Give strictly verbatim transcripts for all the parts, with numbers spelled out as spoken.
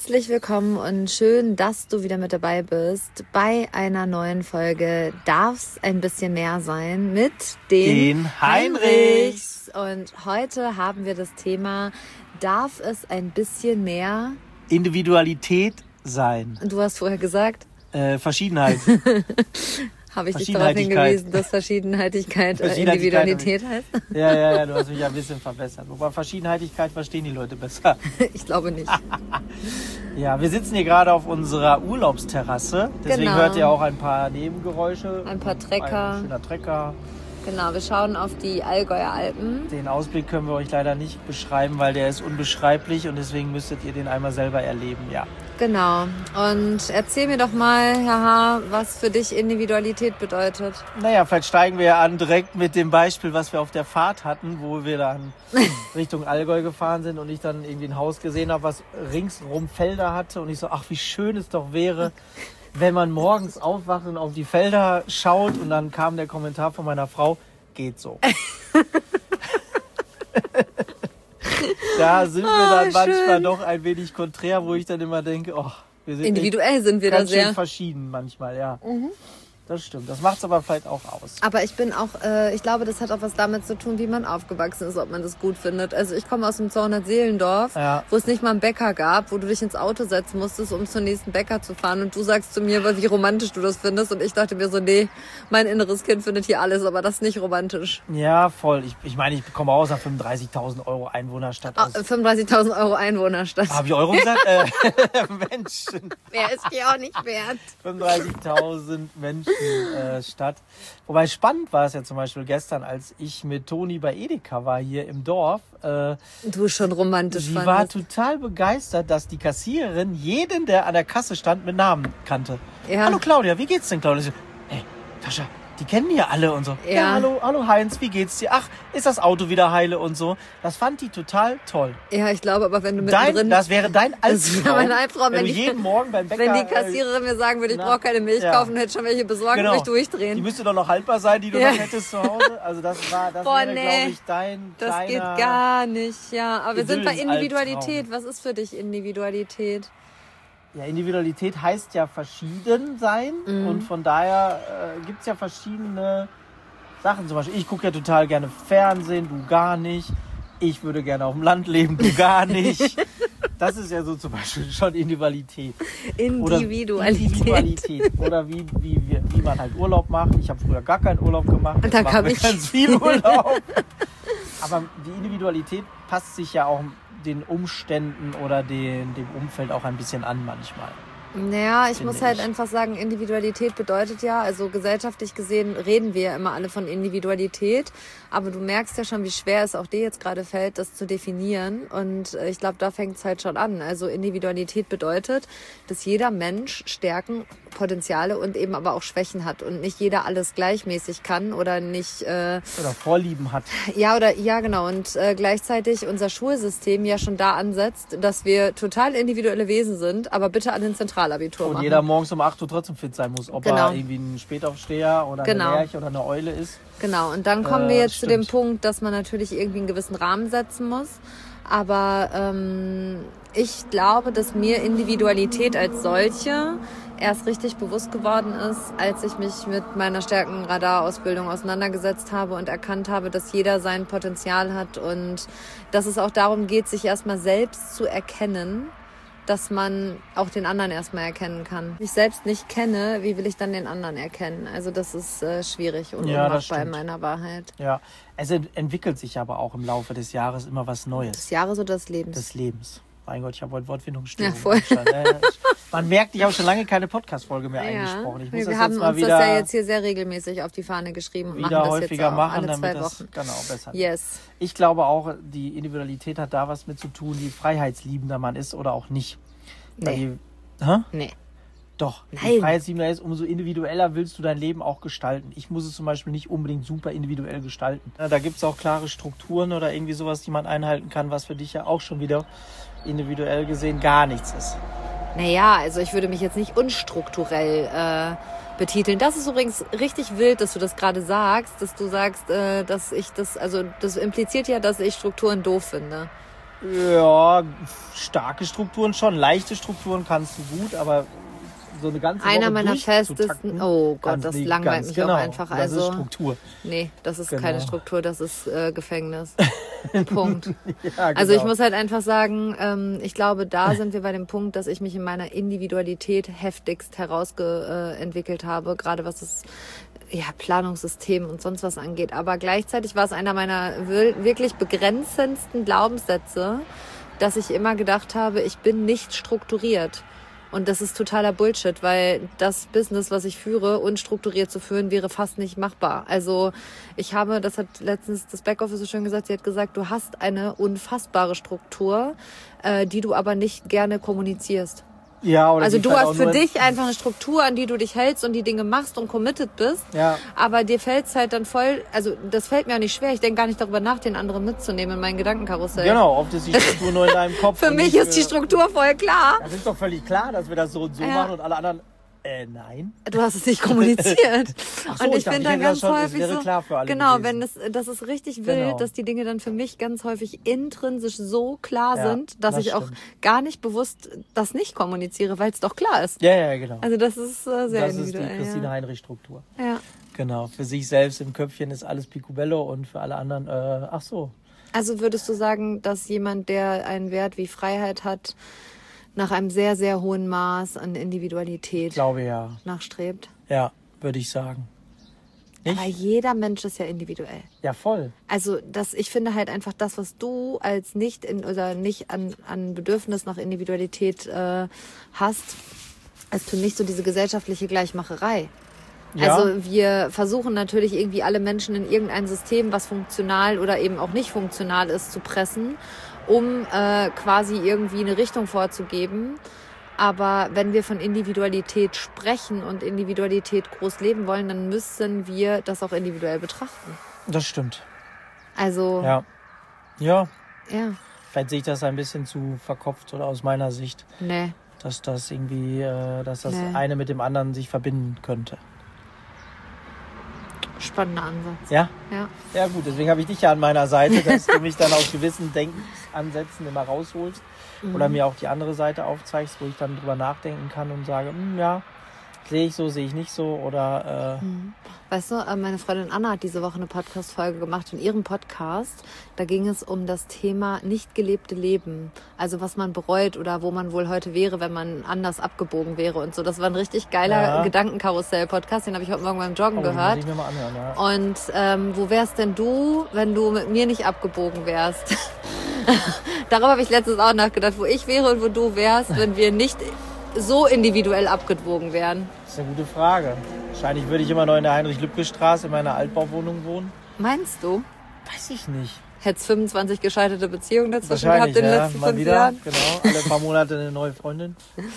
Herzlich willkommen und schön, dass du wieder mit dabei bist bei einer neuen Folge Darf's ein bisschen mehr sein mit den, den Heinrichs. Und heute haben wir das Thema, darf es ein bisschen mehr Individualität sein? Und du hast vorher gesagt? Äh, Verschiedenheit. Habe ich dich darauf hingewiesen, dass Verschiedenheitigkeit, Verschiedenheitigkeit Individualität heißt? Ja, ja, ja, du hast mich ja ein bisschen verbessert. Wobei Verschiedenheitigkeit verstehen die Leute besser. Ich glaube nicht. Ja, wir sitzen hier gerade auf unserer Urlaubsterrasse. Deswegen genau. hört ihr auch ein paar Nebengeräusche. Ein paar Trecker. Ein schöner Trecker. Genau, wir schauen auf die Allgäuer Alpen. Den Ausblick können wir euch leider nicht beschreiben, weil der ist unbeschreiblich und deswegen müsstet ihr den einmal selber erleben, ja. Genau. Und erzähl mir doch mal, Herr H., was für dich Individualität bedeutet. Naja, vielleicht steigen wir ja an direkt mit dem Beispiel, was wir auf der Fahrt hatten, wo wir dann Richtung Allgäu gefahren sind und ich dann irgendwie ein Haus gesehen habe, was ringsrum Felder hatte und ich so, ach, wie schön es doch wäre, wenn man morgens aufwacht und auf die Felder schaut und dann kam der Kommentar von meiner Frau, geht so. Da sind wir dann oh, manchmal schön. Doch ein wenig konträr, wo ich dann immer denke, oh, wir sind individuell sind wir da sehr schön verschieden manchmal, ja. Mhm. Das stimmt, das macht es aber vielleicht auch aus. Aber ich bin auch, äh, ich glaube, das hat auch was damit zu tun, wie man aufgewachsen ist, ob man das gut findet. Also ich komme aus dem Zornert-Seelendorf, ja. Wo es nicht mal einen Bäcker gab, wo du dich ins Auto setzen musstest, um zum nächsten Bäcker zu fahren. Und du sagst zu mir, wie romantisch du das findest. Und ich dachte mir so, nee, mein inneres Kind findet hier alles, aber das ist nicht romantisch. Ja, voll. Ich, ich meine, ich komme aus einer fünfunddreißigtausend Euro Einwohnerstadt. Oh, fünfunddreißigtausend Euro Einwohnerstadt. Habe ich Euro gesagt? äh, Menschen. Wer ist die auch nicht wert? fünfunddreißigtausend Menschen. Äh, Stadt. Wobei spannend war es ja zum Beispiel gestern, als ich mit Toni bei Edeka war hier im Dorf. Äh, du schon romantisch Sie fandest. war total begeistert, dass die Kassiererin jeden, der an der Kasse stand, mit Namen kannte. Ja. Hallo Claudia, wie geht's denn, Claudia? So, hey, Tascha, die kennen ja alle und so. Ja. ja, hallo, hallo Heinz, wie geht's dir? Ach, ist das Auto wieder heile und so. Das fand die total toll. Ja, ich glaube, aber wenn du mittendrin... Dein, das wäre dein Albtraum. Mein Albtraum, wenn, wenn du jeden Morgen beim Bäcker... Wenn die Kassiererin mir sagen würde, ich brauche keine Milch ja. kaufen, hätte schon welche besorgt genau. und mich durchdrehen. Die müsste doch noch haltbar sein, die du ja. noch hättest zu Hause. Also das war, das Boah, wäre, nee. glaube ich, dein Das kleiner... geht gar nicht, ja. Aber wir sind bei Individualität. Albtraum. Was ist für dich Individualität? Ja, Individualität heißt ja verschieden sein. Mhm. Und von daher äh, gibt es ja verschiedene... Sachen zum Beispiel, ich gucke ja total gerne Fernsehen, du gar nicht. Ich würde gerne auf dem Land leben, du gar nicht. Das ist ja so zum Beispiel schon Individualität. Individualität. Oder Individualität. Oder wie, wie, wie, wie man halt Urlaub macht. Ich habe früher gar keinen Urlaub gemacht. Und dann kam ich. Ganz viel Urlaub. Aber die Individualität passt sich ja auch den Umständen oder den, dem Umfeld auch ein bisschen an manchmal. Naja, ich muss halt einfach sagen, Individualität bedeutet ja, also gesellschaftlich gesehen reden wir ja immer alle von Individualität, aber du merkst ja schon, wie schwer es auch dir jetzt gerade fällt, das zu definieren und ich glaube, da fängt es halt schon an. Also Individualität bedeutet, dass jeder Mensch Stärken, Potenziale und eben aber auch Schwächen hat und nicht jeder alles gleichmäßig kann oder nicht... Äh, oder Vorlieben hat. Ja, oder ja genau und äh, gleichzeitig unser Schulsystem ja schon da ansetzt, dass wir total individuelle Wesen sind, aber bitte an den Zentralabitur und machen. Jeder morgens um acht Uhr trotzdem fit sein muss, ob genau. er irgendwie ein Spätaufsteher oder genau. eine Lerche oder eine Eule ist. Genau, und dann kommen äh, wir jetzt stimmt. zu dem Punkt, dass man natürlich irgendwie einen gewissen Rahmen setzen muss. Aber ähm, ich glaube, dass mir Individualität als solche erst richtig bewusst geworden ist, als ich mich mit meiner Stärkenradar-Ausbildung auseinandergesetzt habe und erkannt habe, dass jeder sein Potenzial hat und dass es auch darum geht, sich erstmal selbst zu erkennen, dass man auch den anderen erstmal erkennen kann. Wenn ich selbst nicht kenne, wie will ich dann den anderen erkennen? Also das ist äh, schwierig und ja, unmachbar in meiner Wahrheit. Ja, es entwickelt sich aber auch im Laufe des Jahres immer was Neues. Des Jahres oder des Lebens? Des Lebens. Mein Gott, ich habe heute Wortfindungsstörung. Ja, voll. Man merkt, ich habe schon lange keine Podcast-Folge mehr ja. eingesprochen. Ich muss wir das haben jetzt mal uns wieder das ja jetzt hier sehr regelmäßig auf die Fahne geschrieben und wieder machen das häufiger jetzt auch machen, alle zwei damit Wochen. Das genau besser yes. Ich glaube auch, die Individualität hat da was mit zu tun, wie freiheitsliebender man ist oder auch nicht. Nee. Die, hä? Nee. Doch, Nein. je freiheitsliebender ist, umso individueller willst du dein Leben auch gestalten. Ich muss es zum Beispiel nicht unbedingt super individuell gestalten. Da gibt es auch klare Strukturen oder irgendwie sowas, die man einhalten kann, was für dich ja auch schon wieder individuell gesehen gar nichts ist. Naja, also ich würde mich jetzt nicht unstrukturell äh, betiteln. Das ist übrigens richtig wild, dass du das gerade sagst, dass du sagst, äh, dass ich das, also das impliziert ja, dass ich Strukturen doof finde. Ja, starke Strukturen schon. Leichte Strukturen kannst du gut, aber so eine ganze Einer Woche meiner festesten, oh Gott, das langweilt mich genau. auch einfach. Das also, ist Struktur. Nee, das ist Genau. keine Struktur, das ist äh, Gefängnis. Punkt. Ja, genau. Also ich muss halt einfach sagen, ähm, ich glaube, da sind wir bei dem Punkt, dass ich mich in meiner Individualität heftigst herausentwickelt habe, gerade was das ja, Planungssystem und sonst was angeht. Aber gleichzeitig war es einer meiner wirklich begrenzendsten Glaubenssätze, dass ich immer gedacht habe, ich bin nicht strukturiert. Und das ist totaler Bullshit, weil das Business, was ich führe, unstrukturiert zu führen, wäre fast nicht machbar. Also ich habe, das hat letztens das Backoffice so schön gesagt, sie hat gesagt, du hast eine unfassbare Struktur, äh, die du aber nicht gerne kommunizierst. Ja, oder also du halt hast für dich einfach eine Struktur, an die du dich hältst und die Dinge machst und committed bist. Ja. Aber dir fällt's halt dann voll, also das fällt mir auch nicht schwer. Ich denke gar nicht darüber nach, den anderen mitzunehmen in meinen Gedankenkarussell. Genau, oft ist die Struktur nur in deinem Kopf. Für mich ist die Struktur voll klar. Das ist doch völlig klar, dass wir das so und so Ja. machen und alle anderen, äh, nein. Du hast es nicht kommuniziert. Ach so, und ich ich dachte, finde ich dann hätte ganz das schon- es häufig wäre so, klar für alle genau, gewesen. wenn es, das ist richtig wild, Genau. dass die Dinge dann für mich ganz häufig intrinsisch so klar Ja, sind, dass das ich auch stimmt. gar nicht bewusst das nicht kommuniziere, weil es doch klar ist. Ja, ja, genau. Also das ist äh, sehr das ist die individuell. Christine ja. Heinrich-Struktur. Ja. Genau, für sich selbst im Köpfchen ist alles Picobello und für alle anderen, äh, ach so. Also würdest du sagen, dass jemand, der einen Wert wie Freiheit hat, nach einem sehr, sehr hohen Maß an Individualität Ich glaube ja. nachstrebt? Ja, würde ich sagen. Nicht? Aber jeder Mensch ist ja individuell. Ja, voll. Also das, ich finde halt einfach das, was du als nicht in oder nicht an, an Bedürfnis nach Individualität äh, hast, ist für mich so diese gesellschaftliche Gleichmacherei. Ja. Also wir versuchen natürlich irgendwie alle Menschen in irgendein System, was funktional oder eben auch nicht funktional ist, zu pressen, um äh, quasi irgendwie eine Richtung vorzugeben. Aber wenn wir von Individualität sprechen und Individualität groß leben wollen, dann müssen wir das auch individuell betrachten. Das stimmt. Also, Ja. Ja, ja. vielleicht sehe ich das ein bisschen zu verkopft oder aus meiner Sicht, Nee. dass das irgendwie, äh, dass das Nee. eine mit dem anderen sich verbinden könnte. Spannender Ansatz. Ja? Ja. Ja gut, deswegen habe ich dich ja an meiner Seite, dass du mich dann aus gewissen Denkansätzen immer rausholst oder mir auch die andere Seite aufzeigst, wo ich dann drüber nachdenken kann und sage, hm, ja, sehe ich so, sehe ich nicht so oder äh, Weißt du, äh, meine Freundin Anna hat diese Woche eine Podcast-Folge gemacht. In ihrem Podcast, da ging es um das Thema nicht gelebte Leben. Also was man bereut oder wo man wohl heute wäre, wenn man anders abgebogen wäre und so. Das war ein richtig geiler Ja. Gedankenkarussell-Podcast. Den habe ich heute Morgen beim Joggen oh, den gehört. muss ich mir mal anhören, ja. Und ähm, wo wärst denn du, wenn du mit mir nicht abgebogen wärst? Darüber habe ich letztens auch nachgedacht, wo ich wäre und wo du wärst, wenn wir nicht so individuell abgebogen wären. Das ist eine gute Frage. Wahrscheinlich würde ich immer noch in der Heinrich-Lübke-Straße in meiner Altbauwohnung wohnen. Meinst du? Weiß ich nicht. Hättest fünfundzwanzig gescheiterte Beziehungen dazwischen Wahrscheinlich, gehabt in den ja. letzten Mal fünf wieder, Jahren? genau. Alle paar Monate eine neue Freundin.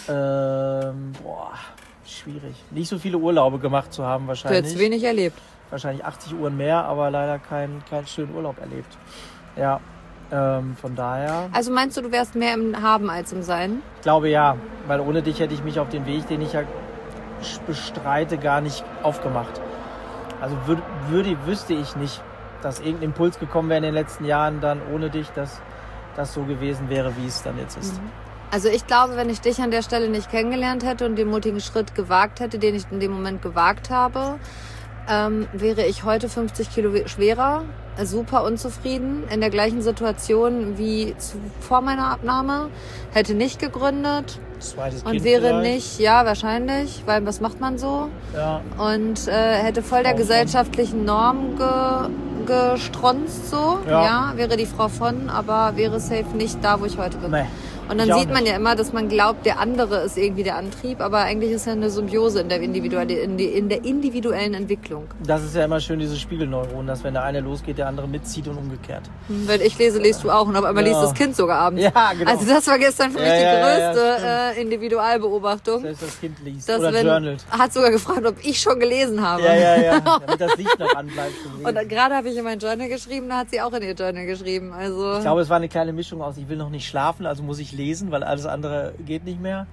Ähm, boah, schwierig. Nicht so viele Urlaube gemacht zu haben Du wahrscheinlich. hättest wenig erlebt. Wahrscheinlich achtzig Uhren mehr, aber leider keinen keinen schönen Urlaub erlebt. Ja, ähm, von daher, Also meinst du, du wärst mehr im Haben als im Sein? ich glaube ja, weil ohne dich hätte ich mich auf den Weg, den ich ja bestreite, gar nicht aufgemacht. Also würde, würde, wüsste ich nicht, dass irgendein Impuls gekommen wäre in den letzten Jahren dann ohne dich, dass das so gewesen wäre, wie es dann jetzt ist. Also ich glaube, wenn ich dich an der Stelle nicht kennengelernt hätte und den mutigen Schritt gewagt hätte, den ich in dem Moment gewagt habe, ähm, wäre ich heute fünfzig Kilo schwerer, super unzufrieden, in der gleichen Situation wie zu, vor meiner Abnahme, hätte nicht gegründet Zweites und Kind wäre vielleicht. nicht, ja wahrscheinlich, weil was macht man so? Ja, Und äh, hätte voll der Frau von. gesellschaftlichen Norm ge, gestronzt so, Ja. ja, wäre die Frau von, aber wäre safe nicht da, wo ich heute bin. nee. Und dann Ich auch sieht man nicht. ja immer, dass man glaubt, der andere ist irgendwie der Antrieb, aber eigentlich ist ja eine Symbiose in der, individuell, in, die, in der individuellen Entwicklung. Das ist ja immer schön, diese Spiegelneuronen, dass wenn der eine losgeht, der andere mitzieht und umgekehrt. Wenn ich lese, liest du auch und auf einmal Ja. liest das Kind sogar abends. Ja, genau. Also das war gestern für mich Ja, die ja, ja, größte ja, äh, Individualbeobachtung. Selbst das Kind liest Dass oder wenn, journalt. hat sogar gefragt, ob ich schon gelesen habe. Ja, ja, ja, damit das Licht noch anbleibt. zum Lesen. Und dann gerade habe ich in mein Journal geschrieben, da hat sie auch in ihr Journal geschrieben. Also Ich glaube, es war eine kleine Mischung aus, ich will noch nicht schlafen, also muss ich lesen, weil alles andere geht nicht mehr.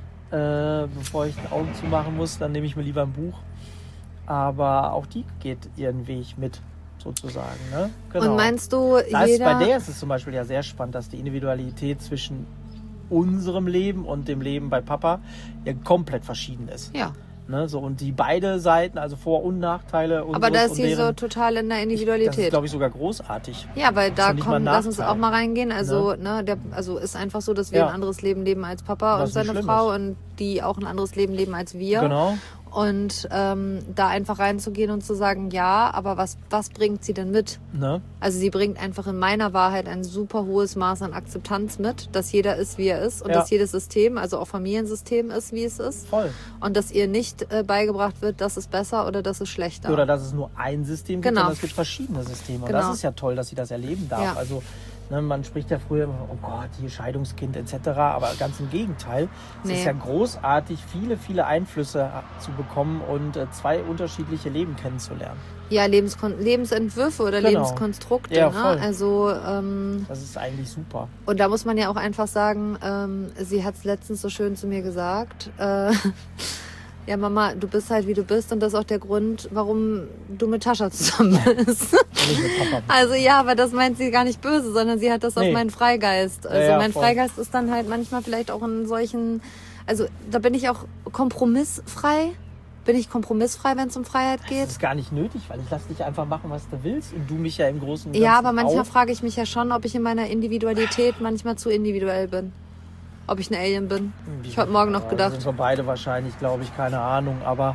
Äh, bevor ich die Augen zumachen muss, dann nehme ich mir lieber ein Buch. Aber auch die geht ihren Weg mit. sozusagen. Ne? Genau. Und meinst du, da ist, jeder... Bei der ist es zum Beispiel ja sehr spannend, dass die Individualität zwischen unserem Leben und dem Leben bei Papa ja komplett verschieden ist. Ja. Ne, so, und die beide Seiten, also Vor- und Nachteile. Aber da ist und sie deren, so total in der Individualität. Das ist, glaube ich, sogar großartig. Ja, weil da kommen, lass uns Nachteil. auch mal reingehen. Also, Ne? ne, der, also ist einfach so, dass wir Ja. ein anderes Leben leben als Papa Was und seine nicht schlimm Frau ist. und die auch ein anderes Leben leben als wir. Genau. Und ähm, da einfach reinzugehen und zu sagen, ja, aber was, was bringt sie denn mit? Ne? Also sie bringt einfach in meiner Wahrheit ein super hohes Maß an Akzeptanz mit, dass jeder ist, wie er ist und Ja. dass jedes System, also auch Familiensystem ist, wie es ist. Voll. Und dass ihr nicht äh, beigebracht wird, das ist besser oder das ist schlechter. Oder dass es nur ein System gibt, Genau. sondern es gibt verschiedene Systeme. Und Genau. das ist ja toll, dass sie das erleben darf. Ja. Also ne, man spricht ja früher immer, oh Gott, hier Scheidungskind et cetera. Aber ganz im Gegenteil. Es Nee. ist ja großartig, viele, viele Einflüsse zu bekommen und äh, zwei unterschiedliche Leben kennenzulernen. Ja, Lebenskon Lebensentwürfe oder Genau. Lebenskonstrukte. Ja, ne? voll. Also ähm, Das ist eigentlich super. und da muss man ja auch einfach sagen, ähm, sie hat es letztens so schön zu mir gesagt. Äh, ja, Mama, du bist halt wie du bist und das ist auch der Grund, warum du mit Tascha zusammen bist. Nicht mit Papa. Also ja, aber das meint sie gar nicht böse, sondern sie hat das Nee. auf meinen Freigeist. Also Ja, ja, mein voll. Freigeist ist dann halt manchmal vielleicht auch in solchen, also da bin ich auch kompromissfrei. Bin ich kompromissfrei, wenn es um Freiheit Das geht? ist gar nicht nötig, weil ich lasse dich einfach machen, was du willst und du mich ja im Großen und Ganzen Ja, aber manchmal auch. frage ich mich ja schon, ob ich in meiner Individualität manchmal zu individuell bin. Ob ich ein Alien bin. Ich habe heute Morgen noch Ja, gedacht. Sind wir beide wahrscheinlich, glaube ich, keine Ahnung, aber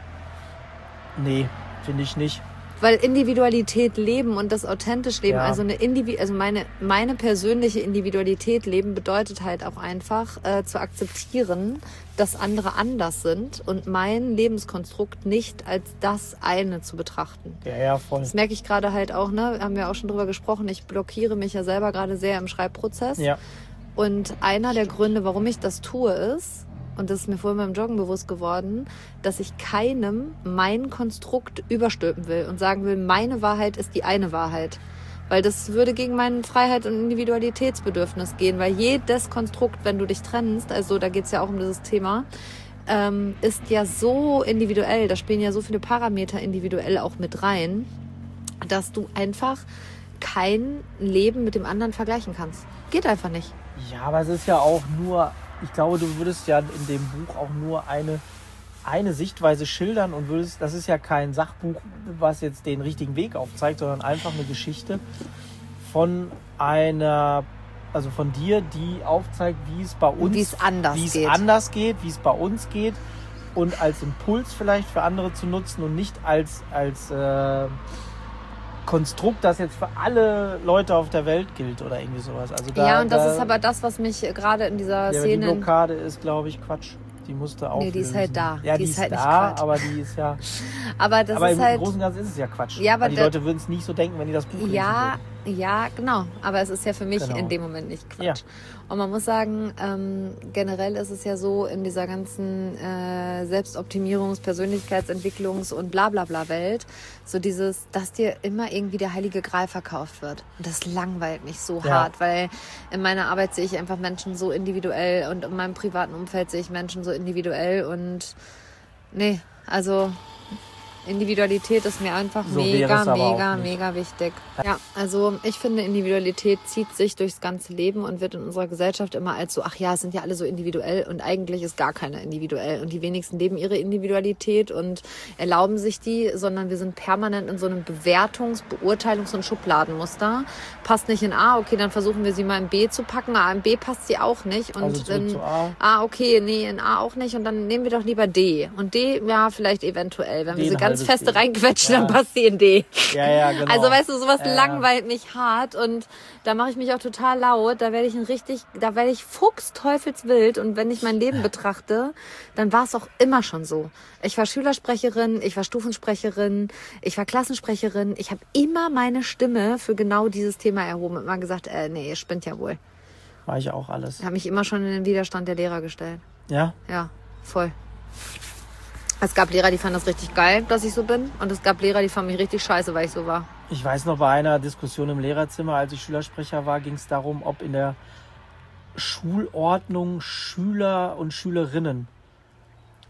nee, finde ich nicht. Weil Individualität leben und das authentisch leben, Ja. also eine Indivi also meine, meine persönliche Individualität leben bedeutet halt auch einfach äh, zu akzeptieren, dass andere anders sind und mein Lebenskonstrukt nicht als das eine zu betrachten. Ja, ja, voll. Das merke ich gerade halt auch, ne? Haben wir auch schon drüber gesprochen. Ich blockiere mich ja selber gerade sehr im Schreibprozess. Ja, Und einer der Gründe, warum ich das tue, ist, und das ist mir vorhin beim Joggen bewusst geworden, dass ich keinem mein Konstrukt überstülpen will und sagen will, meine Wahrheit ist die eine Wahrheit. Weil das würde gegen mein Freiheit- und Individualitätsbedürfnis gehen. Weil jedes Konstrukt, wenn du dich trennst, also da geht es ja auch um dieses Thema, ähm, ist ja so individuell, da spielen ja so viele Parameter individuell auch mit rein, dass du einfach kein Leben mit dem anderen vergleichen kannst. Geht einfach nicht. ja, aber es ist ja auch nur, ich glaube, du würdest ja in dem Buch auch nur eine, eine Sichtweise schildern und würdest, das ist ja kein Sachbuch, was jetzt den richtigen Weg aufzeigt, sondern einfach eine Geschichte von einer, also von dir, die aufzeigt, wie es bei uns, Wie es anders wie es geht. anders geht, wie es bei uns geht und als Impuls vielleicht für andere zu nutzen und nicht als, als äh, Konstrukt, das jetzt für alle Leute auf der Welt gilt oder irgendwie sowas. Also da, Ja, und das da, ist aber das, was mich gerade in dieser ja, aber die Szene... Blockade ist, glaube ich, Quatsch. Die musste auch. Nee, die ist halt da. Ja, Die die, ist ist, halt nicht da, Quatsch. aber die ist ja. Aber das aber ist im halt... Großen und Ganzen ist es ja Quatsch. Ja, aber Weil die da- Leute würden es nicht so denken, wenn die das Buch lesen Ja, würden. ja, genau. Aber es ist ja für mich Genau. in dem Moment nicht Quatsch. Ja. Und man muss sagen, ähm, generell ist es ja so in dieser ganzen äh, Selbstoptimierungs-, Persönlichkeitsentwicklungs- und Blablabla-Welt, so dieses, dass dir immer irgendwie der heilige Gral verkauft wird. Und das langweilt mich so Ja. hart, weil in meiner Arbeit sehe ich einfach Menschen so individuell und in meinem privaten Umfeld sehe ich Menschen so individuell und nee, also Individualität ist mir einfach So wäre mega, es aber auch mega, nicht. mega wichtig. Ja, also ich finde, Individualität zieht sich durchs ganze Leben und wird in unserer Gesellschaft immer als so, ach ja, es sind ja alle so individuell und eigentlich ist gar keiner individuell. Und die wenigsten leben ihre Individualität und erlauben sich die, sondern wir sind permanent in so einem Bewertungs-, Beurteilungs- und Schubladenmuster. Passt nicht in A, okay, dann versuchen wir sie mal in B zu packen. Ah, in B passt sie auch nicht. Und Also zurück dann, zu A. ah, okay, nee, in A auch nicht. Und dann nehmen wir doch lieber D. Und D, ja, vielleicht eventuell. Wenn wir D sie ein ganz halbes feste D. reinquetschen, Ja. dann passt sie in D. Ja, ja, genau. Also weißt du, sowas Ja, ja. langweilt mich hart und da mache ich mich auch total laut. Da werde ich ein richtig, da werde ich fuchsteufelswild und wenn ich mein Leben betrachte, dann war es auch immer schon so. Ich war Schülersprecherin, ich war Stufensprecherin, ich war Klassensprecherin. Ich habe immer meine Stimme für genau dieses Thema erhoben und immer gesagt, äh, nee, ihr spinnt ja wohl. War ich auch alles. Ich habe mich immer schon in den Widerstand der Lehrer gestellt. Ja? Ja, voll. Es gab Lehrer, die fanden das richtig geil, dass ich so bin. Und es gab Lehrer, die fanden mich richtig scheiße, weil ich so war. Ich weiß noch, bei einer Diskussion im Lehrerzimmer, als ich Schülersprecher war, ging es darum, ob in der Schulordnung Schüler und Schülerinnen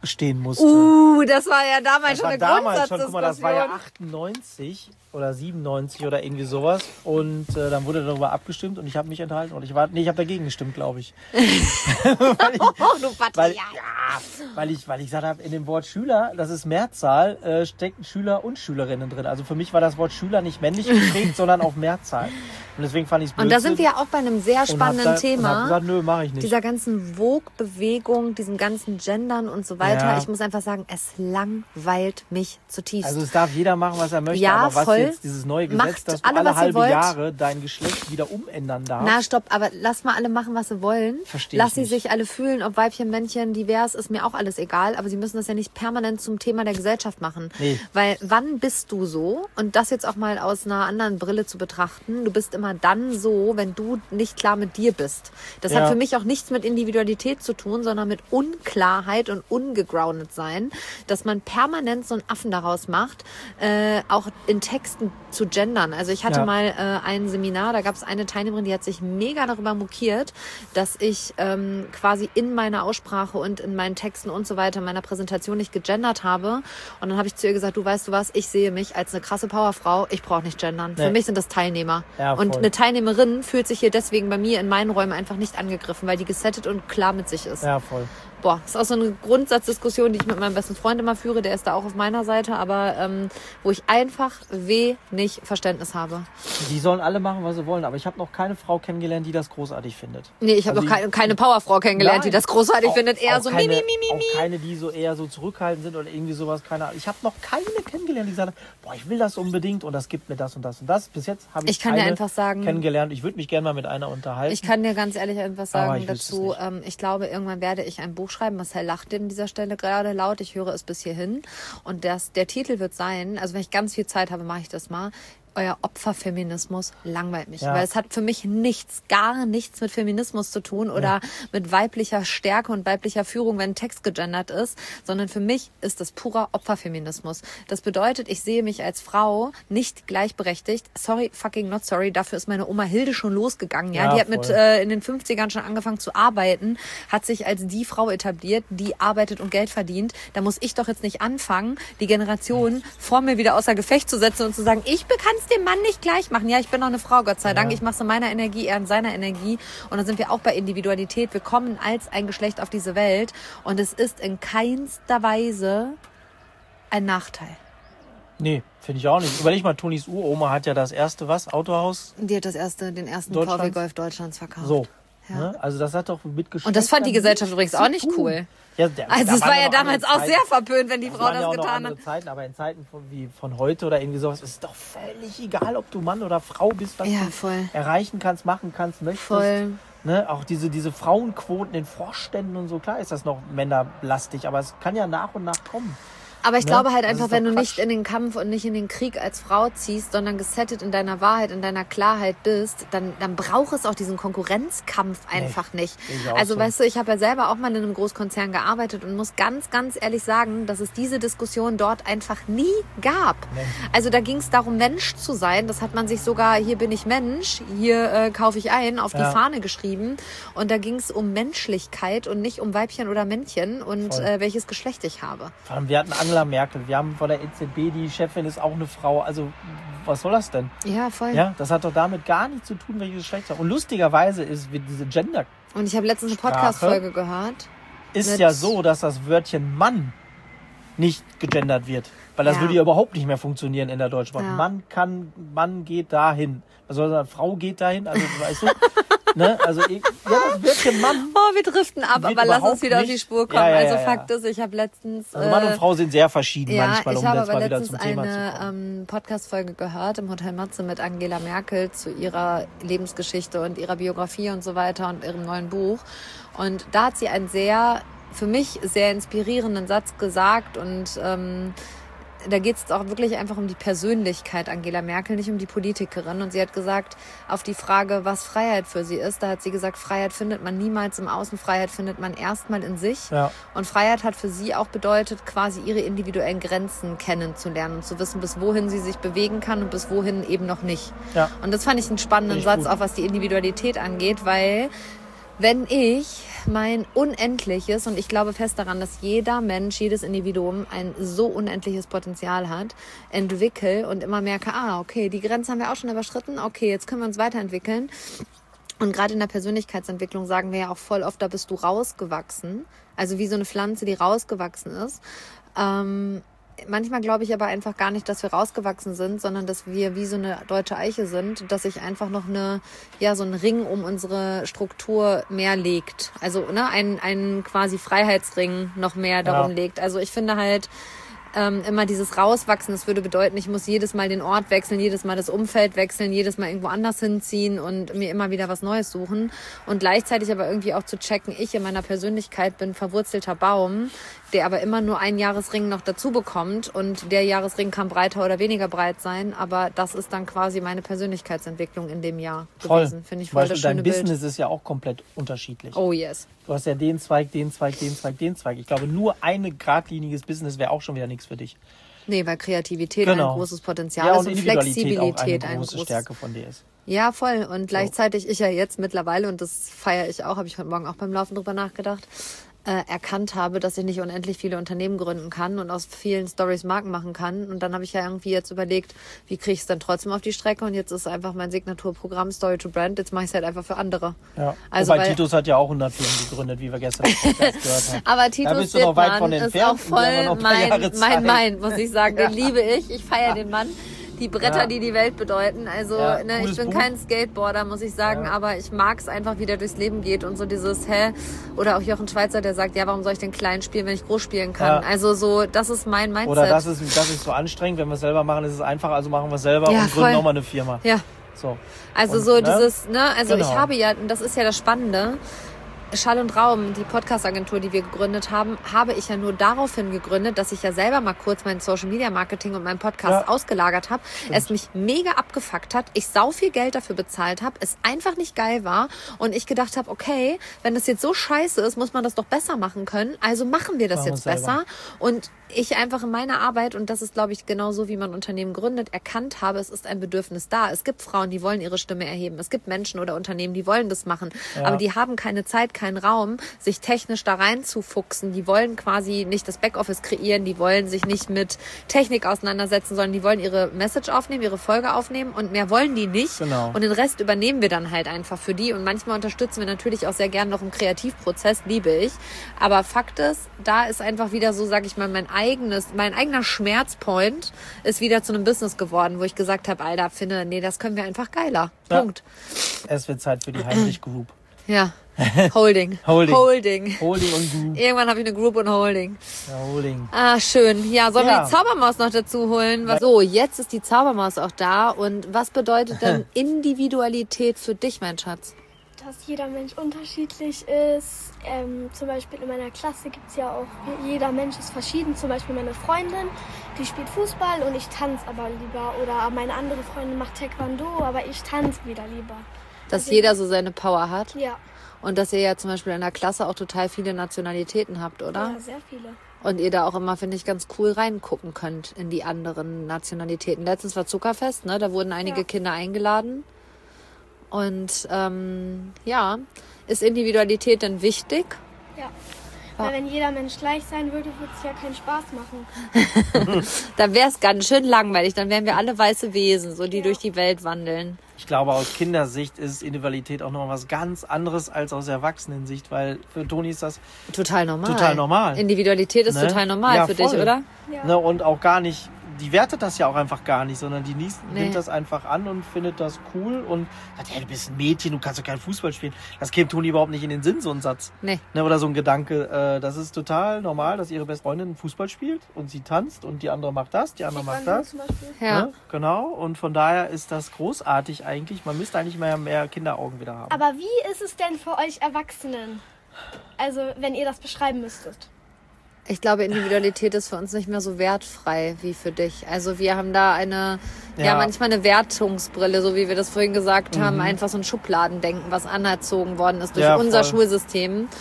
bestehen musste. Uh, das war ja damals das schon war eine damals schon, Grundsatzdiskussion. guck mal, das war ja achtundneunzig oder siebenundneunzig oder irgendwie sowas. Und äh, dann wurde darüber abgestimmt und ich habe mich enthalten. Und ich war, nee, ich habe dagegen gestimmt, glaube ich. weil ich, Oh, du weil, ja, weil ich, weil ich gesagt habe, in dem Wort Schüler, das ist Mehrzahl, äh, stecken Schüler und Schülerinnen drin. Also für mich war das Wort Schüler nicht männlich geprägt, sondern auf Mehrzahl. Und deswegen fand ich es blöd. Und da sind wir ja auch bei einem sehr spannenden und hab da, Thema. Und hab gesagt, nö, mach ich nicht. Dieser ganzen Vogue-Bewegung, diesem ganzen Gendern und so weiter. Ja. Ich muss einfach sagen, es langweilt mich zutiefst. Also es darf jeder machen, was er möchte, Ja, aber was voll. jetzt dieses neue Gesetz, Macht dass du alle, alle, was ihr halbe wollt. Jahre dein Geschlecht wieder umändern darfst. Na, stopp, aber lass mal alle machen, was sie wollen. Versteh Lass ich sie nicht. sich alle fühlen, ob Weibchen, Männchen, divers, ist mir auch alles egal. Aber sie müssen das ja nicht permanent zum Thema der Gesellschaft machen. Nee. Weil wann bist du so? Und das jetzt auch mal aus einer anderen Brille zu betrachten. Du bist immer dann so, wenn du nicht klar mit dir bist. Das Ja. hat für mich auch nichts mit Individualität zu tun, sondern mit Unklarheit und ungegroundet sein. Dass man permanent so einen Affen daraus macht, äh, auch in Texten zu gendern. Also ich hatte Ja. mal äh, ein Seminar, da gab es eine Teilnehmerin, die hat sich mega darüber mokiert, dass ich ähm, quasi in meiner Aussprache und in meinen Texten und so weiter, in meiner Präsentation nicht gegendert habe. Und dann habe ich zu ihr gesagt, du weißt du was, ich sehe mich als eine krasse Powerfrau, ich brauche nicht gendern. Nee. Für mich sind das Teilnehmer. Ja, und voll. eine Teilnehmerin fühlt sich hier deswegen bei mir in meinen Räumen einfach nicht angegriffen, weil die gesettet und klar mit sich ist. Ja, voll. Boah, das ist auch so eine Grundsatzdiskussion, die ich mit meinem besten Freund immer führe, der ist da auch auf meiner Seite, aber ähm, wo ich einfach wenig Verständnis habe. Die sollen alle machen, was sie wollen, aber ich habe noch keine Frau kennengelernt, die das großartig findet. Nee, ich habe Also noch keine, keine Powerfrau kennengelernt, Nein. die das großartig Auch- findet. Eher auch so keine, mi, mi, mi, mi, mi. Auch keine, die so eher so zurückhaltend sind oder irgendwie sowas, keine Ahnung. Ich habe noch keine kennengelernt, die gesagt hat, boah, ich will das unbedingt und das gibt mir das und das und das. Bis jetzt habe ich, Ich kann dir keine einfach sagen- kennengelernt. Ich würde mich gerne mal mit einer unterhalten. Ich kann dir ganz ehrlich etwas Aber sagen ich wüsste dazu. es nicht. Ähm, ich glaube, irgendwann werde ich ein Buch schreiben. Marcel lacht an dieser Stelle gerade laut. Ich höre es bis hierhin. Und das, der Titel wird sein, also wenn ich ganz viel Zeit habe, mache ich das mal. Euer Opferfeminismus langweilt mich. Ja. Weil es hat für mich nichts, gar nichts mit Feminismus zu tun oder Ja. mit weiblicher Stärke und weiblicher Führung, wenn ein Text gegendert ist, sondern für mich ist das purer Opferfeminismus. Das bedeutet, ich sehe mich als Frau nicht gleichberechtigt. Sorry, fucking not sorry. Dafür ist meine Oma Hilde schon losgegangen. Ja, Ja, die hat mit voll. äh, in den fünfzigern schon angefangen zu arbeiten, hat sich als die Frau etabliert, die arbeitet und Geld verdient. Da muss ich doch jetzt nicht anfangen, die Generation vor mir wieder außer Gefecht zu setzen und zu sagen, ich kann es dem Mann nicht gleich machen. Ja, ich bin noch eine Frau, Gott sei Ja. Dank. Ich mache es in meiner Energie, er in seiner Energie. Und dann sind wir auch bei Individualität. Wir kommen als ein Geschlecht auf diese Welt und es ist in keinster Weise ein Nachteil. Nee, finde ich auch nicht. Überleg mal, Tonis Uroma hat ja das erste, was? Autohaus? Die hat das erste, den ersten V W Deutschlands? Golf Deutschlands verkauft. So. Ja. Ne? Also das hat doch mit Geschlecht Und das fand die dann Gesellschaft nichts übrigens zu auch nicht tun. cool. Ja, der, Also da es waren war ja ja noch damals andere auch sehr Zeiten. verpönt, wenn die Das Frau waren das ja auch noch getan andere hat. Zeiten, aber in Zeiten von, wie von heute oder irgendwie sowas ist es doch völlig egal, ob du Mann oder Frau bist, was Ja, du voll. erreichen kannst, machen kannst, möchtest. Voll. Ne? Auch diese, diese Frauenquoten in Vorständen und so, klar ist das noch männerlastig, aber es kann ja nach und nach kommen. Aber ich Ne? glaube halt Das einfach, ist wenn doch du nicht Quatsch. in den Kampf und nicht in den Krieg als Frau ziehst, sondern gesettet in deiner Wahrheit, in deiner Klarheit bist, dann, dann braucht es auch diesen Konkurrenzkampf einfach nicht. sehe ich auch Also so. weißt du, ich habe ja selber auch mal in einem Großkonzern gearbeitet und muss ganz, ganz ehrlich sagen, dass es diese Diskussion dort einfach nie gab. Nee. Also da ging es darum, Mensch zu sein. Das hat man sich sogar, hier bin ich Mensch, hier äh, kaufe ich ein, auf Ja. die Fahne geschrieben. Und da ging es um Menschlichkeit und nicht um Weibchen oder Männchen und Voll. äh, welches Geschlecht ich habe. Vor allem, wir hatten Angela Merkel, wir haben von der E Z B, die Chefin ist auch eine Frau. Also, was soll das denn? Ja, voll. Ja, das hat doch damit gar nichts zu tun, welches Geschlecht. Und lustigerweise ist wie diese Gender Und ich habe letztens eine Sprache Podcast-Folge gehört. ist Mit- ja so, dass das Wörtchen Mann nicht gegendert wird. Weil das Ja. würde ja überhaupt nicht mehr funktionieren in der deutschen Sprache. Ja. Mann kann, Mann geht dahin. Was soll sagen, Frau geht dahin? Also, weißt du? ne? Also, ich, ja, das Wörtchen Mann. Oh, wir driften ab, Wird aber lass uns überhaupt wieder auf die nicht- Spur kommen. Ja, ja, also ja, ja. Fakt ist, ich habe letztens... Also Mann äh, und Frau sind sehr verschieden Ja, manchmal, um ich habe jetzt aber mal wieder letztens zum Thema zu eine kommen. ähm, Podcast-Folge gehört im Hotel Matze mit Angela Merkel zu ihrer Lebensgeschichte und ihrer Biografie und so weiter und ihrem neuen Buch. Und da hat sie einen sehr, für mich sehr inspirierenden Satz gesagt und ähm, da geht es auch wirklich einfach um die Persönlichkeit Angela Merkel, nicht um die Politikerin. Und sie hat gesagt, auf die Frage, was Freiheit für sie ist, da hat sie gesagt, Freiheit findet man niemals im Außen, Freiheit findet man erstmal in sich. Ja. Und Freiheit hat für sie auch bedeutet, quasi ihre individuellen Grenzen kennenzulernen und zu wissen, bis wohin sie sich bewegen kann und bis wohin eben noch nicht. Ja. Und das fand ich einen spannenden Finde ich Satz, gut. auch was die Individualität angeht, weil Wenn ich mein unendliches, und ich glaube fest daran, dass jeder Mensch, jedes Individuum ein so unendliches Potenzial hat, entwickle und immer merke, ah, okay, die Grenze haben wir auch schon überschritten, okay, jetzt können wir uns weiterentwickeln. Und gerade in der Persönlichkeitsentwicklung sagen wir ja auch voll oft, da bist du rausgewachsen. Also wie so eine Pflanze, die rausgewachsen ist. Ähm, manchmal glaube ich aber einfach gar nicht, dass wir rausgewachsen sind, sondern dass wir wie so eine deutsche Eiche sind, dass sich einfach noch eine, ja, so ein Ring um unsere Struktur mehr legt. Also, ne, ein, ein quasi Freiheitsring noch mehr darum ja. legt. Also ich finde halt, Ähm, immer dieses Rauswachsen, das würde bedeuten, ich muss jedes Mal den Ort wechseln, jedes Mal das Umfeld wechseln, jedes Mal irgendwo anders hinziehen und mir immer wieder was Neues suchen. Und gleichzeitig aber irgendwie auch zu checken, ich in meiner Persönlichkeit bin verwurzelter Baum, der aber immer nur einen Jahresring noch dazu bekommt. Und der Jahresring kann breiter oder weniger breit sein, aber das ist dann quasi meine Persönlichkeitsentwicklung in dem Jahr voll. gewesen. Finde ich voll das schöne Dein Bild. Business ist ja auch komplett unterschiedlich. Oh yes. Du hast ja den Zweig, den Zweig, den Zweig, den Zweig. Ich glaube, nur ein geradliniges Business wäre auch schon wieder nichts für dich. Nee, weil Kreativität genau. ein großes Potenzial ja, ist und, und Flexibilität auch eine große ein Stärke von dir ist. Ja, voll. Und gleichzeitig ich ja jetzt mittlerweile, und das feiere ich auch, habe ich heute Morgen auch beim Laufen drüber nachgedacht, äh, erkannt habe, dass ich nicht unendlich viele Unternehmen gründen kann und aus vielen Storys Marken machen kann. Und dann habe ich ja irgendwie jetzt überlegt, wie kriege ich es dann trotzdem auf die Strecke? Und jetzt ist einfach mein Signaturprogramm Story to Brand. Jetzt mache ich es halt einfach für andere. Ja. Also, Wobei weil, Titus hat ja auch hundert Firmen gegründet, wie wir gestern gehört haben. Aber Titus da bist du noch weit von ist entfernt, auch voll mein, mein, mein, muss ich sagen. Den ja. liebe ich. Ich feiere ja. den Mann. Die Bretter, ja. die die Welt bedeuten. Also ja, ne, ich bin Buch. kein Skateboarder, muss ich sagen, ja. aber ich mag es einfach, wie der durchs Leben geht und so dieses, hä? Oder auch Jochen Schweizer, der sagt, ja, warum soll ich denn klein spielen, wenn ich groß spielen kann? Ja. Also so, das ist mein Mindset. Oder das ist, das ist so anstrengend, wenn wir es selber machen, ist es einfach, also machen wir es selber ja, und voll. gründen nochmal eine Firma. Ja. So. Also und, so ne? dieses, ne, also genau. ich habe ja, das ist ja das Spannende, Schall und Raum, die Podcast-Agentur, die wir gegründet haben, habe ich ja nur daraufhin gegründet, dass ich ja selber mal kurz mein Social-Media-Marketing und meinen Podcast ja. ausgelagert habe. Stimmt. Es mich mega abgefuckt hat. Ich sau viel Geld dafür bezahlt habe. Es einfach nicht geil war. Und ich gedacht habe, okay, wenn das jetzt so scheiße ist, muss man das doch besser machen können. Also machen wir das machen jetzt besser. Und ich einfach in meiner Arbeit, und das ist, glaube ich, genau so, wie man Unternehmen gründet, erkannt habe, es ist ein Bedürfnis da. Es gibt Frauen, die wollen ihre Stimme erheben. Es gibt Menschen oder Unternehmen, die wollen das machen. Ja. Aber die haben keine Zeit, keinen Raum, sich technisch da reinzufuchsen. Die wollen quasi nicht das Backoffice kreieren. Die wollen sich nicht mit Technik auseinandersetzen, sondern die wollen ihre Message aufnehmen, ihre Folge aufnehmen und mehr wollen die nicht. Genau. Und den Rest übernehmen wir dann halt einfach für die. Und manchmal unterstützen wir natürlich auch sehr gern noch im Kreativprozess, liebe ich. Aber Fakt ist, da ist einfach wieder so, sag ich mal, mein eigenes, mein eigener Schmerzpoint ist wieder zu einem Business geworden, wo ich gesagt habe, Alter, finde, nee, das können wir einfach geiler. Ja. Punkt. Es wird Zeit für die Heinrich Group. Ja. Holding. Holding. Holding. Holding und Group. Irgendwann habe ich eine Group und Holding. Ja, Holding. Ah, schön. Ja, sollen ja. wir die Zaubermaus noch dazu holen? Was? So, jetzt ist die Zaubermaus auch da. Und was bedeutet denn Individualität für dich, mein Schatz? Dass jeder Mensch unterschiedlich ist. Ähm, zum Beispiel in meiner Klasse gibt es ja auch, jeder Mensch ist verschieden. Zum Beispiel meine Freundin, die spielt Fußball und ich tanze aber lieber. Oder meine andere Freundin macht Taekwondo, aber ich tanze wieder lieber. Dass also jeder so seine Power hat? Ja. Und dass ihr ja zum Beispiel in der Klasse auch total viele Nationalitäten habt, oder? Ja, sehr viele. Und ihr da auch immer, finde ich, ganz cool reingucken könnt in die anderen Nationalitäten. Letztens war Zuckerfest, ne? Da wurden einige ja. Kinder eingeladen. Und ähm, ja, ist Individualität denn wichtig? Ja. Weil wenn jeder Mensch gleich sein würde, würde es ja keinen Spaß machen. Dann wäre es ganz schön langweilig. Dann wären wir alle weiße Wesen, so die ja. durch die Welt wandeln. Ich glaube, aus Kindersicht ist Individualität auch noch was ganz anderes als aus Erwachsenensicht, weil für Toni ist das total normal. Total normal. Individualität ist ne? total normal ja, für voll. dich, oder? Ja. Ne? Und auch gar nicht, die wertet das ja auch einfach gar nicht, sondern die nies, nee. nimmt das einfach an und findet das cool und sagt, hey, du bist ein Mädchen, du kannst doch kein Fußball spielen. Das käme Toni überhaupt nicht in den Sinn, so ein Satz. Nee. Ne? Oder so ein Gedanke. Äh, das ist total normal, dass ihre beste Freundin Fußball spielt und sie tanzt und die andere macht das, die andere macht das. Ja. Ne? Genau. Und von daher ist das großartig eigentlich. Man müsste eigentlich mehr, mehr Kinderaugen wieder haben. Aber wie ist es denn für euch Erwachsenen? Also, wenn ihr das beschreiben müsstet. Ich glaube, Individualität ist für uns nicht mehr so wertfrei wie für dich. Also wir haben da eine, ja, ja manchmal eine Wertungsbrille, so wie wir das vorhin gesagt mhm. haben, einfach so ein Schubladendenken, was anerzogen worden ist durch ja, unser voll. Schulsystem.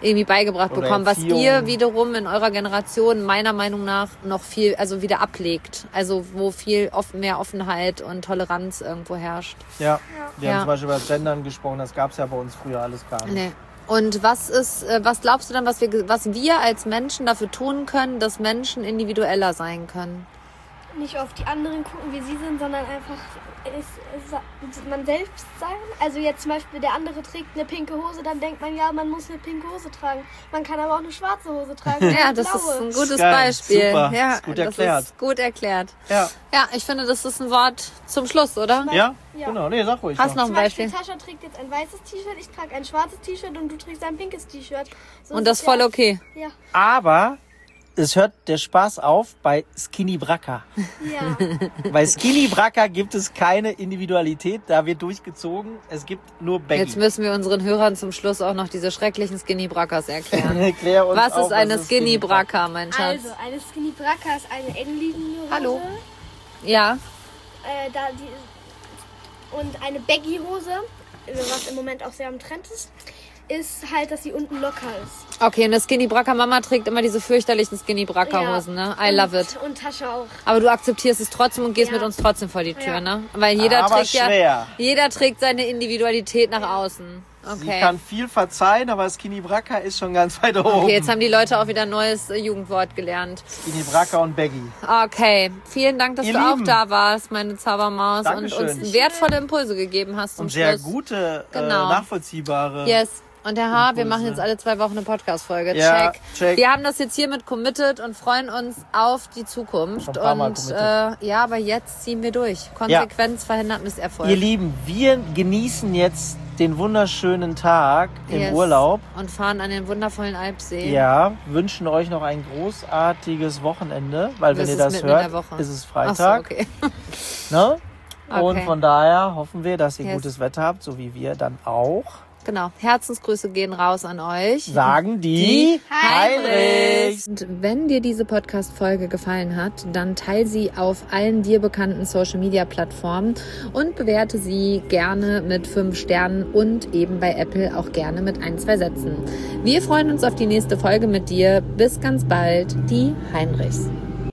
irgendwie beigebracht Oder bekommen, was Erziehung. ihr wiederum in eurer Generation meiner Meinung nach noch viel, also wieder ablegt. Also wo viel offen, mehr Offenheit und Toleranz irgendwo herrscht. Ja, wir Ja. haben zum Beispiel über das Gendern gesprochen, das gab es ja bei uns früher alles gar nicht. Nee. Und was ist, äh, was glaubst du dann, was wir, was wir als Menschen dafür tun können, dass Menschen individueller sein können? Nicht auf die anderen gucken, wie sie sind, sondern einfach ist, ist man selbst sein. Also jetzt zum Beispiel der andere trägt eine pinke Hose, dann denkt man, ja, man muss eine pinke Hose tragen. Man kann aber auch eine schwarze Hose tragen. Ja, eine das blaue. ist ein gutes Geil, Beispiel. super, Ja, ist gut das erklärt. ist gut erklärt. Ja, Ja, ich finde, das ist ein Wort zum Schluss, oder? ja? Ja. Genau, nee, sag ruhig. Hast noch. noch ein Zum Beispiel Beispiel? Tascha trägt jetzt ein weißes T-Shirt, ich trage ein schwarzes T-Shirt und du trägst ein pinkes T-Shirt. So Und das ist voll ja- okay. Ja, Aber es hört der Spaß auf bei Skinny Bracca. ja. Bei Skinny Bracca gibt es keine Individualität, da wird durchgezogen. Es gibt nur Baggy. Jetzt müssen wir unseren Hörern zum Schluss auch noch diese schrecklichen Skinny Brackas erklären. Erklär uns Was auf, ist eine ist Skinny Bracca, mein Schatz? Also, eine Skinny Bracca ist eine Innenlinienhose. Hallo. Ja, Äh, da die, und eine Baggy-Hose, was im Moment auch sehr am Trend ist, ist halt, dass sie unten locker ist. okay, eine Skinny Bracca Mama trägt immer diese fürchterlichen Skinny Bracca Hosen, ne? I love it. Und Tascha auch. Aber du akzeptierst es trotzdem und gehst Ja. mit uns trotzdem vor die Tür, Ja. ne? Weil jeder Aber trägt schwer. ja, jeder trägt seine Individualität nach außen. Sie Okay. kann viel verzeihen, aber Skinny Bracca ist schon ganz weit oben. Okay, jetzt haben die Leute auch wieder ein neues äh, Jugendwort gelernt. Skinny Bracca und Baggy. Okay, vielen Dank, dass Ihr du auch Lieben. da warst, meine Zaubermaus, Dankeschön. und uns wertvolle Impulse gegeben hast zum Und sehr Schluss. gute, Genau. äh, nachvollziehbare. Yes. Und Herr H., wir Impulse. machen jetzt alle zwei Wochen eine Podcast-Folge. Ja, check. check. Wir haben das jetzt hiermit committed und freuen uns auf die Zukunft. Schon ein paar Mal Und committed. äh, ja, aber jetzt ziehen wir durch. Konsequenz verhindert Misserfolg. Ihr Lieben, wir genießen jetzt den wunderschönen Tag im Yes. Urlaub. Und fahren an den wundervollen Alpsee. Ja, wünschen euch noch ein großartiges Wochenende, weil Das wenn ihr ist das mitten in der hört, Woche. ist es Ach so, Freitag. okay. Ne? Und Okay. von daher hoffen wir, dass ihr Yes. gutes Wetter habt, so wie wir dann auch. Genau. Herzensgrüße gehen raus an euch. Sagen die, Heinrichs. Und wenn dir diese Podcast-Folge gefallen hat, dann teile sie auf allen dir bekannten Social-Media-Plattformen und bewerte sie gerne mit fünf Sternen und eben bei Apple auch gerne mit ein, zwei Sätzen. Wir freuen uns auf die nächste Folge mit dir. Bis ganz bald, die Heinrichs.